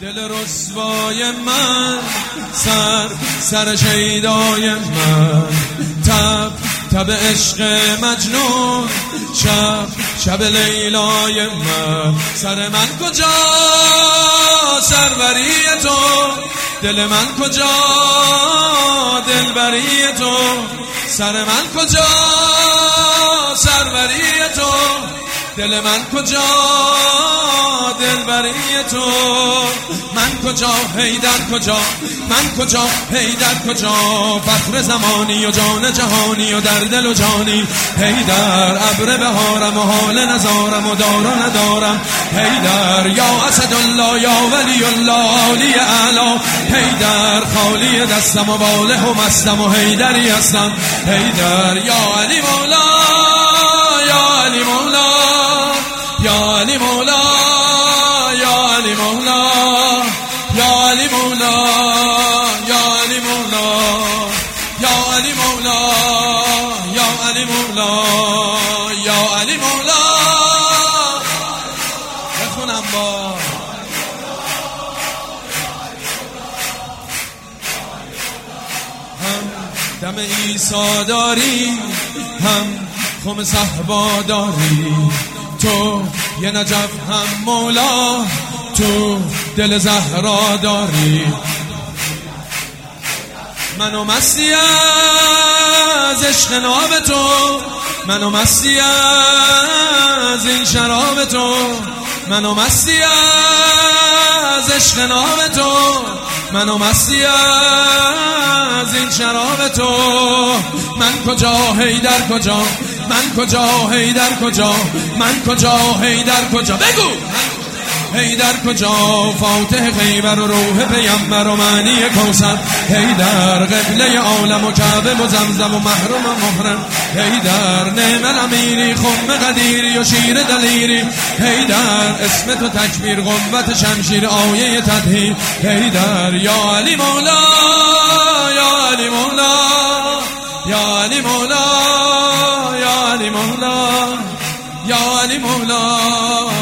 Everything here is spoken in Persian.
دل رسوای من، سر شیدای من، تب عشق مجنون، شب لیلای من. سر من کجا سروری تو، دل من کجا دلبری تو. سر من کجا سروری تو، دل من کجا دلبری تو. من کجا حیدر کجا، من کجا حیدر کجا. فخر زمانی و جان جهانی و در دل و جانی. حیدر ابر بهارم و حال نزارم و دار و ندارم. حیدر یا اسدالله یا ولی الله عالی اعلا. حیدر خالی دستم و باله و مستم و حیدری هستم. حیدر یا علی مولا، یا علی مولا، یا علی مولا، یا علی مولا، یا علی مولا، یا علی مولا، یا علی مولا، یا علی مولا، یا علی مولا. بخونم با هم دم عیسی داری، هم خم صحبا داری. تو یه نجف هم مولا، تو دل زهرا داری. منو مستی از عشق ناب تو، منو مستی از این شراب تو. منو مستی از عشق ناب تو، منو مستی از این شراب تو. من کجا حیدر کجا، من کجا حیدر کجا، من کجا حیدر کجا. بگو حیدر کجا. فاتح خیبر و روح پیمبر و معنی کوثر. حیدر قبله عالم و کعبه و زمزم و محرم و محرم. حیدر نعم الامیری، خم قدیری و شیر دلیری. حیدر اسم تو تکبیر، قوت شمشیر، آیه تطهیر. حیدر یا علی مولا، یا علی مولا، یا علی مولا، یا علی مولا، یا علی مولا،